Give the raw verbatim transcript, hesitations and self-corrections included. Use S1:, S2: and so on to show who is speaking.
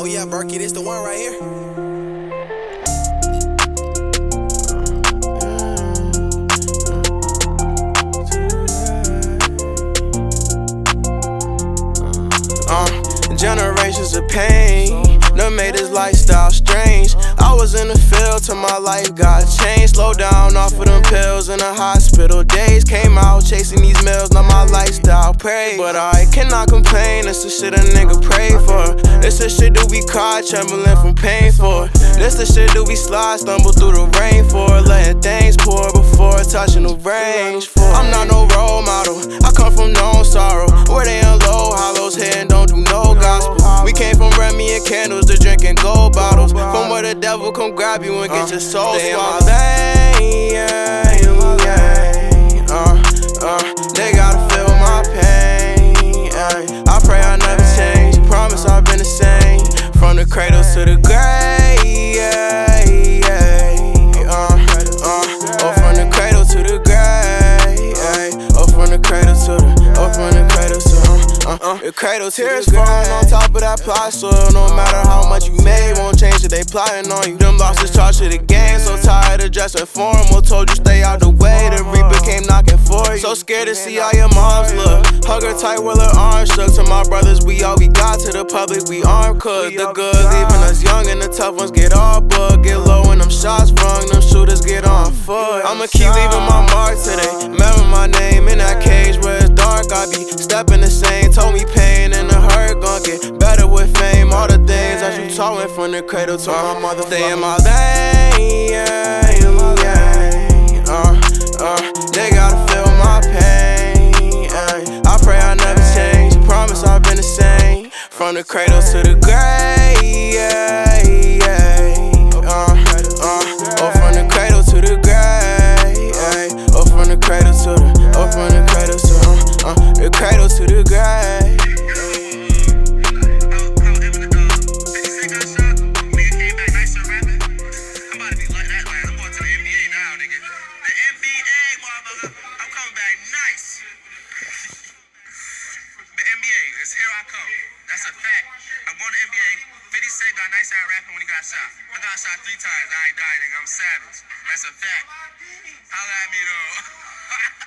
S1: Oh yeah, Berkey, this the one right here. Uh, generations of pain done made this lifestyle strange. I was in the field till my life got changed. Slow down off of them pills in the hospital days. Came out chasing these meals, now my lifestyle prayed. But I cannot complain, it's the shit a nigga pray for. This the shit that we cry, trembling from pain for. This the shit that we slide, stumble through the rain for. Letting things pour before touching the range for. I'm not no role model, I come from known sorrow. Where they in low hollows, hitting don't do no gospel. We came from Remy and candles to drinking gold bottles. From where the devil come grab you and get your soul swallowed. Yeah, yeah, uh, uh, they gotta feel my pain. Uh, I pray I never change. Promise I've been the same from the cradle to the grave. Yeah, yeah, uh, uh, oh, from the cradle to the grave. Yeah, oh, from the cradle to the, oh, from the cradle to the. Uh, uh, the cradle tears falling on top of that plot soil. No matter how much you made, won't change it, they plotting on you. Them losses charged to the game, so tired of dressing formal. Told you stay out the way, the reaper came knocking for you. So scared to see how your moms look. Hug her tight while her arms shook. To my brothers, we all we got. To the public, we armed cause the good leaving us young and the tough ones get all booked. Get low when them shots sprung, them shooters get on foot. I'ma keep leaving my mark today. Remember my name in that cage where it's dark. I be stepping the same. Told me pain and the hurt gon' get better with fame. All the things that you taught me from the cradle to my mother. Stay in my lane, yeah, yeah. Uh, uh, they gotta feel my pain. Uh, I pray I never change. Promise I've been the same from the cradle to the grave. Yeah, yeah. Uh, uh, oh, from the cradle to the grave. Yeah. Oh, from the cradle to the, oh, from the cradle to uh, uh, the cradle to the grave.
S2: Here I come. That's a fact. I'm going to N B A. fifty Cent got nice out rapping when he got shot. I got shot three times. I ain't died, nigga. I'm savage. That's a fact. Holla at me, though.